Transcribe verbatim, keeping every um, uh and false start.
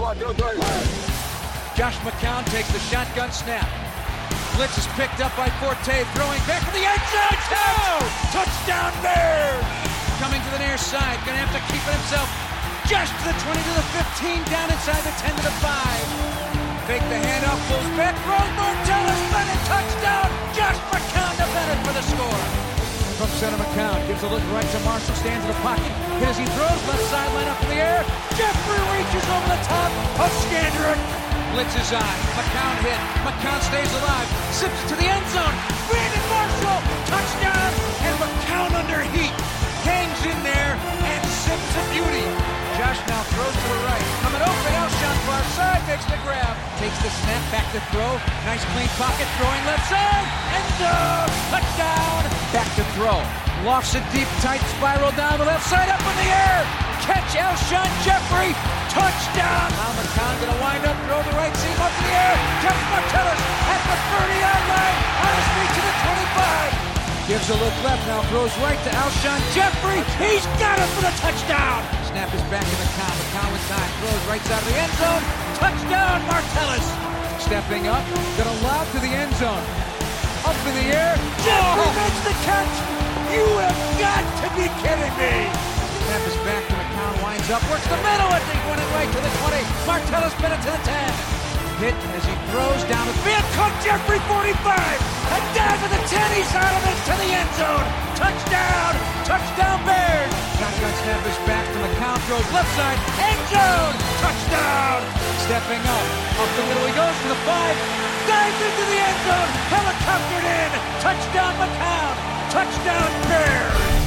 One, two, three. Josh McCown takes the shotgun snap. Blitz is picked up by Forte, throwing back to the end zone. Oh! Touchdown Bears! Coming to the near side, gonna have to keep it himself. Just to the twenty to the fifteen, down inside the ten to the five. Fake the handoff, pulls back, throws Martellus, Bennett, touchdown! Josh McCown to Bennett for the score. From center, McCown gives a look right to Marshall, stands in the pocket. Hit as he throws, left sideline up in the air. Jeffrey reaches over the top of Scandrick. Blitz is on. McCown hit. McCown stays alive. Sips to the end zone. Brandon Marshall. Touchdown. And McCown under heat. Hangs in there and sips a beauty. Josh now throws to the right. Coming open. Alshon far side. Makes the grab. Takes the snap. Back to throw. Nice clean pocket. Throwing left side. End zone. Touchdown. Back to throw. Lofts it deep. Tight spiral down the left side. Up in the air. Catch Alshon Jeffrey. Touchdown! Now McCown gonna wind up, throw the right seam up in the air. Jeff Martellus at the thirty-yard line, on his feet to the twenty-five. Gives a look left, now throws right to Alshon Jeffrey. He's got it for the touchdown! Snap is back to McCown. McCown with time, throws right side of the end zone. Touchdown, Martellus! Stepping up, gonna lob to the end zone. Up in the air, Jeffrey oh. makes the catch! You have got to be kidding me! Snap is back to McCown, winds up, works the middle, and they went it right to the twenty. Martellus Bennett to the ten. Hit as he throws down the field. Cook Jeffrey forty-five. And down to the ten. He's out of it to the end zone. Touchdown. Touchdown Bears. Shotgun snap is back to McCown. Throws left side. End zone. Touchdown. Stepping up. Up the middle he goes to the five. Dives into the end zone. Helicoptered in. Touchdown McCown. Touchdown Bears.